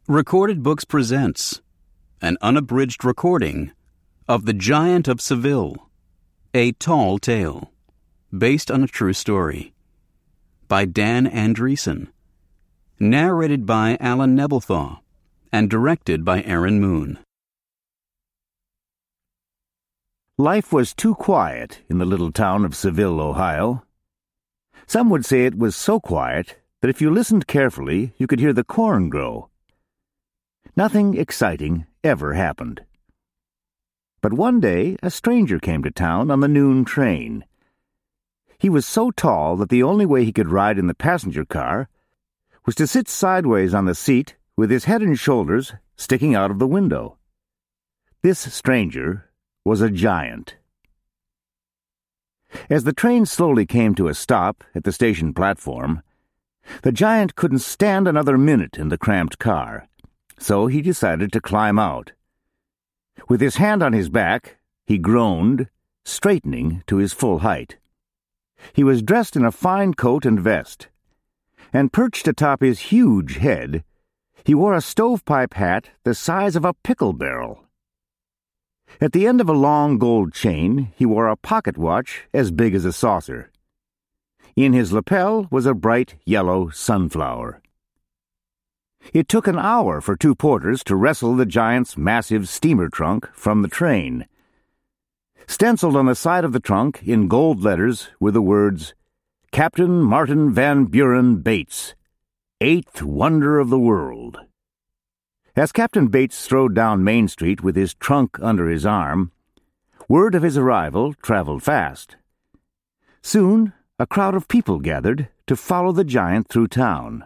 Recorded Books presents an unabridged recording of The Giant of Seville, a tall tale, based on a true story, by Dan Andreessen, narrated by Alan Nebelthaw, and directed by Aaron Moon. Life was too quiet in the little town of Seville, Ohio. Some would say it was so quiet that if you listened carefully, you could hear the corn grow. Nothing exciting ever happened. But one day, a stranger came to town on the noon train. He was so tall that the only way he could ride in the passenger car was to sit sideways on the seat with his head and shoulders sticking out of the window. This stranger was a giant. As the train slowly came to a stop at the station platform, the giant couldn't stand another minute in the cramped car, so he decided to climb out. With his hand on his back, he groaned, straightening to his full height. He was dressed in a fine coat and vest, and perched atop his huge head, he wore a stovepipe hat the size of a pickle barrel. At the end of a long gold chain, he wore a pocket watch as big as a saucer. In his lapel was a bright yellow sunflower. It took an hour for two porters to wrestle the giant's massive steamer trunk from the train. Stenciled on the side of the trunk in gold letters were the words, "Captain Martin Van Buren Bates, 8th Wonder of the World." As Captain Bates strode down Main Street with his trunk under his arm, word of his arrival traveled fast. Soon, a crowd of people gathered to follow the giant through town.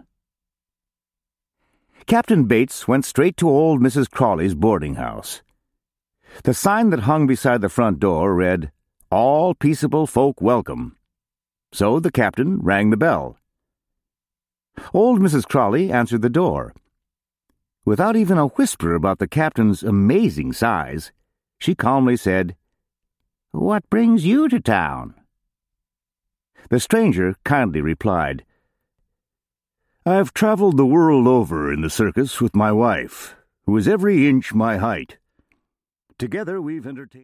Captain Bates went straight to old Mrs. Crawley's boarding house. The sign that hung beside the front door read, "All peaceable folk welcome." So the captain rang the bell. Old Mrs. Crawley answered the door. Without even a whisper about the captain's amazing size, she calmly said, "What brings you to town?" The stranger kindly replied, "I've traveled the world over in the circus with my wife, who is every inch my height. Together we've entertained..."